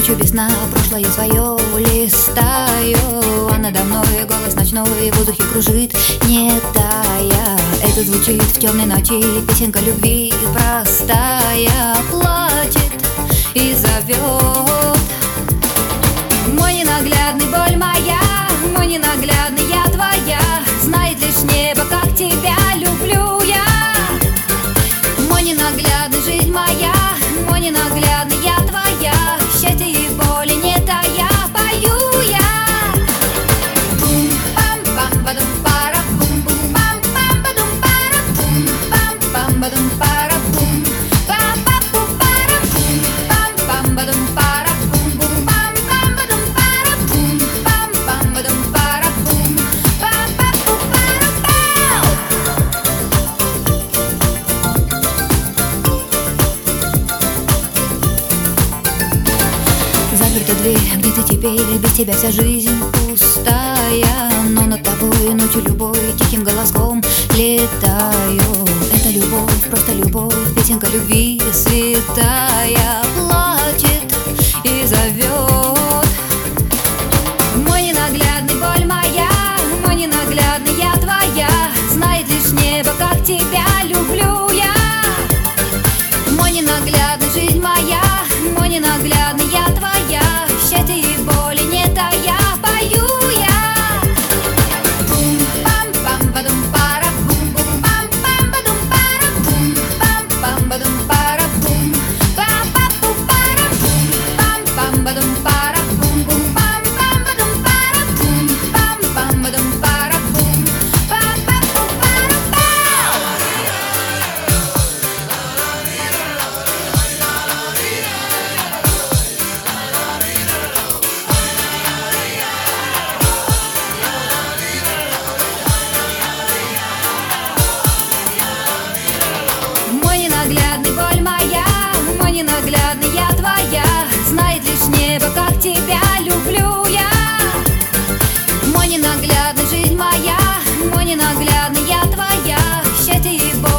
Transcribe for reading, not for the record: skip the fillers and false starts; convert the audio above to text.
ночью без сна прошлое свое листаю, а надо мной голос ночной в воздухе кружит, не тая. Это звучит в темной ночи, песенка любви простая, плачет и зовет. Мой ненаглядный, боль моя, мой ненаглядный, я твоя. Знает лишь небо, как тебя люблю я. Мой ненаглядный, жизнь моя, мой ненаглядный, я твоя. Счастья и боли не тая, пою я. Бум-пам-пам-бадум-пара, бум-бум-пам-пам-бадум-пара, бум-пам-пам-бадум-пара, бум-па-па-пу-пара, бум-пам-пам-бадум-пара, бум-бум-пам-пам-бадум-пара, бум-пам-пам-бадум-пара, бум-па-па-пу-пара-пау. Заперта дверь, где ты теперь? Без тебя вся жизнь пустая. Но над тобой ночью любой тихим голоском летаю. Это любовь, просто любовь, песенка любви святая, плачет и зовет. Мой ненаглядный, боль моя, мой ненаглядный, я твоя. Знает лишь небо, как тебя люблю я. Мой ненаглядный, жизнь моя, мой ненаглядный, я твоя. Счастья и боли не тая, пою я. Бум-пам-пам-бадум-пара, бум-бум-пам-пам-бадум-пара, бум-пам-пам-бадум-пара, бум-па-па-пу-пара, бум-пам-пам-бадум-пара, бум-бум-пам-пам-бадум-пара, бум-пам-пам-бадум-пара, бум-па-па-пу-пара-пау. Мой ненаглядный, боль моя, мой ненаглядный, я твоя. Знает лишь небо, как тебя люблю я. Мой ненаглядный, жизнь моя, мой ненаглядный, я твоя. Счастья и боль